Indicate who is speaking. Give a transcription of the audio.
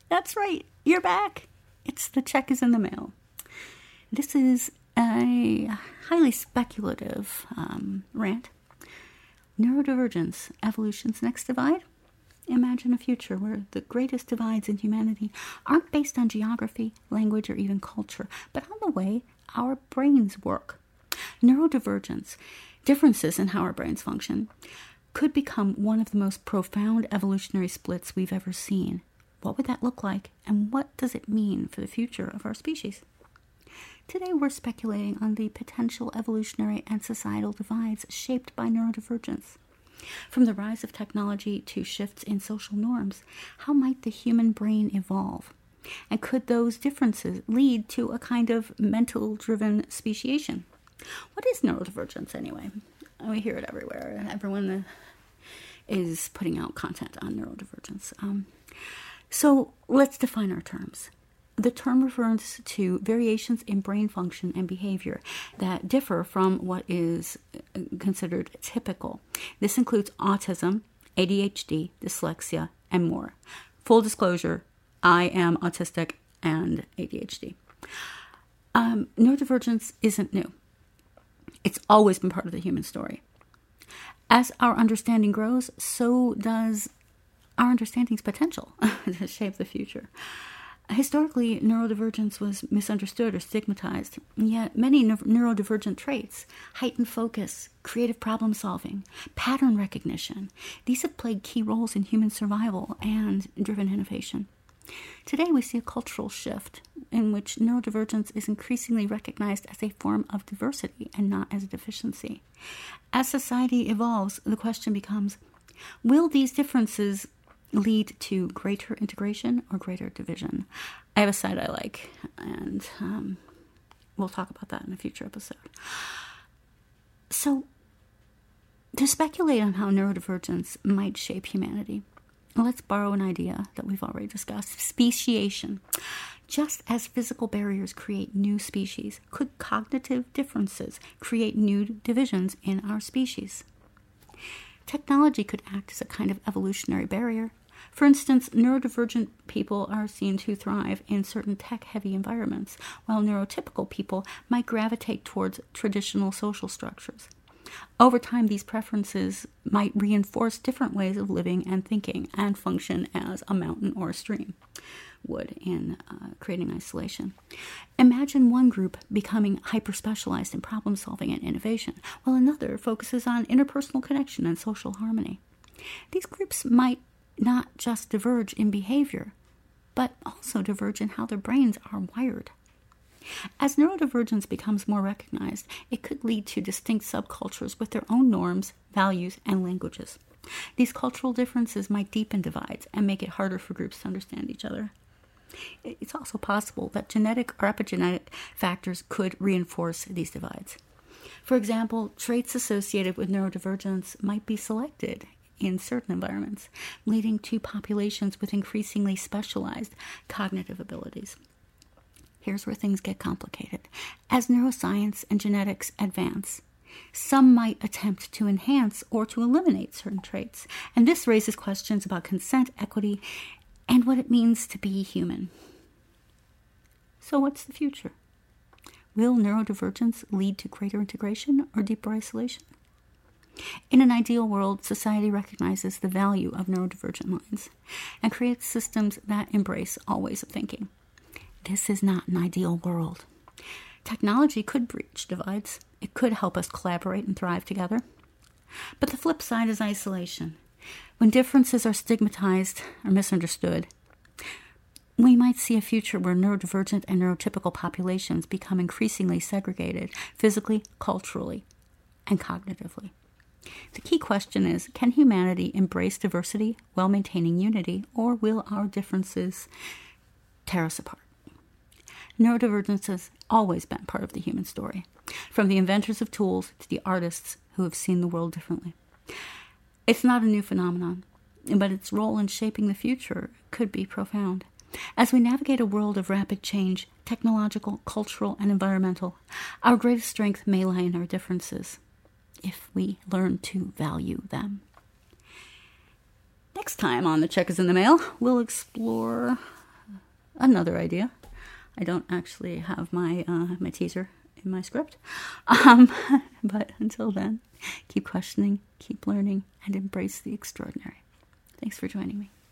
Speaker 1: That's right, you're back. It's The Check is in the Mail. This is a highly speculative rant. Neurodivergence, evolution's next divide? Imagine a future where the greatest divides in humanity aren't based on geography, language, or even culture, but on the way our brains work. Neurodivergence, differences in how our brains function, could become one of the most profound evolutionary splits we've ever seen. What would that look like, and what does it mean for the future of our species? Today we're speculating on the potential evolutionary and societal divides shaped by neurodivergence. From the rise of technology to shifts in social norms, how might the human brain evolve? And could those differences lead to a kind of mental-driven speciation? What is neurodivergence anyway? We hear it everywhere. Everyone is putting out content on neurodivergence. So let's define our terms. The term refers to variations in brain function and behavior that differ from what is considered typical. This includes autism, ADHD, dyslexia, and more. Full disclosure, I am autistic and ADHD. Neurodivergence isn't new. It's always been part of the human story. As our understanding grows, so does our understanding's potential to shape the future. Historically, neurodivergence was misunderstood or stigmatized, yet many neurodivergent traits, heightened focus, creative problem solving, pattern recognition, these have played key roles in human survival and driven innovation. Today, we see a cultural shift in which neurodivergence is increasingly recognized as a form of diversity and not as a deficiency. As society evolves, the question becomes, will these differences lead to greater integration or greater division? I have a site I like, and we'll talk about that in a future episode. So, to speculate on how neurodivergence might shape humanity, let's borrow an idea that we've already discussed, speciation. Just as physical barriers create new species, could cognitive differences create new divisions in our species? Technology could act as a kind of evolutionary barrier. For instance, neurodivergent people are seen to thrive in certain tech-heavy environments, while neurotypical people might gravitate towards traditional social structures. Over time, these preferences might reinforce different ways of living and thinking and function as a mountain or a stream would in creating isolation. Imagine one group becoming hyper-specialized in problem-solving and innovation, while another focuses on interpersonal connection and social harmony. These groups might not just diverge in behavior, but also diverge in how their brains are wired. As neurodivergence becomes more recognized, it could lead to distinct subcultures with their own norms, values, and languages. These cultural differences might deepen divides and make it harder for groups to understand each other. It's also possible that genetic or epigenetic factors could reinforce these divides. For example, traits associated with neurodivergence might be selected in certain environments, leading to populations with increasingly specialized cognitive abilities. Here's where things get complicated. As neuroscience and genetics advance, some might attempt to enhance or to eliminate certain traits, and this raises questions about consent, equity, and what it means to be human. So what's the future? Will neurodivergence lead to greater integration or deeper isolation? In an ideal world, society recognizes the value of neurodivergent minds and creates systems that embrace all ways of thinking. This is not an ideal world. Technology could breach divides. It could help us collaborate and thrive together. But the flip side is isolation. When differences are stigmatized or misunderstood, we might see a future where neurodivergent and neurotypical populations become increasingly segregated physically, culturally, and cognitively. The key question is, can humanity embrace diversity while maintaining unity, or will our differences tear us apart? Neurodivergence has always been part of the human story, from the inventors of tools to the artists who have seen the world differently. It's not a new phenomenon, but its role in shaping the future could be profound. As we navigate a world of rapid change, technological, cultural, and environmental, our greatest strength may lie in our differences, if we learn to value them. Next time on The Check is in the Mail, we'll explore another idea. I don't actually have my my teaser in my script. But until then, keep questioning, keep learning, and embrace the extraordinary. Thanks for joining me.